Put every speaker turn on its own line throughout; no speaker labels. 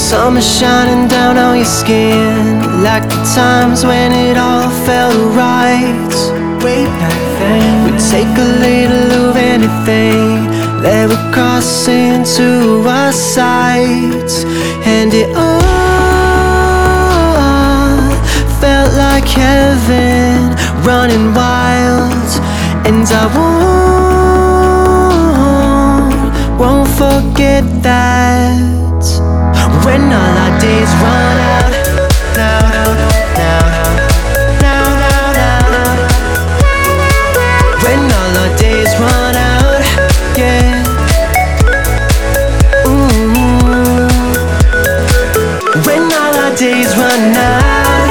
Summer shining down on your skin, like the times when it all felt right. Way back then, we'd take a little of anything that would cross into our sight, and it all felt like heaven, running wild. And I won't forget that. When all our days run out, when all our days run out, yeah. When all our days run out,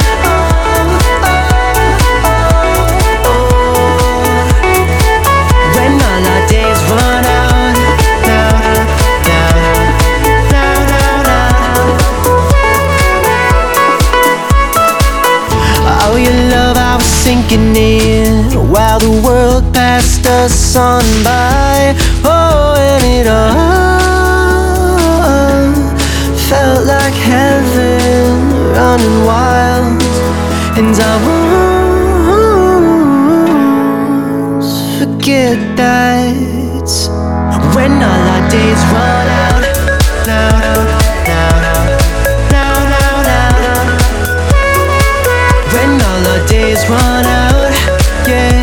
when all our days run out. Oh, your love, I was sinking in while the world passed us on by. Oh, and it all felt like heaven, running wild. And I won't forget that. When all our days run out, when all our days run out, yeah.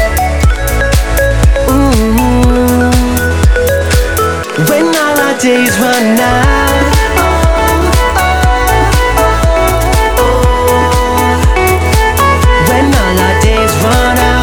When all our days run out, when all our days run out,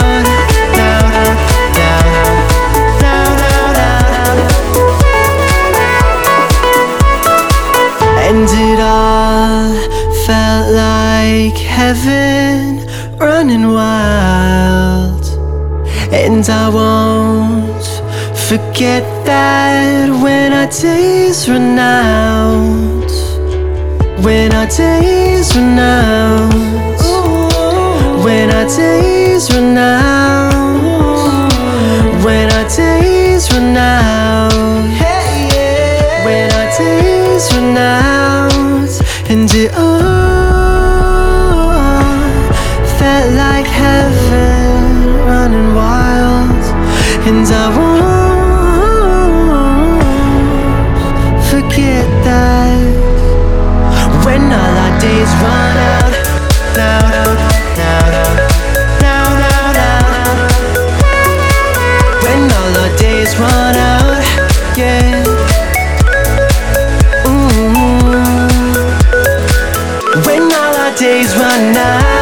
and it all felt like heaven, running wild. And I won't forget that. When our days run out, when our days run out, when our days run out, when our days run out, when our days run out. And it all felt like heaven, running wild. And I won't forget that. When all our days run out, when all our days run out, yeah. When all our days run out.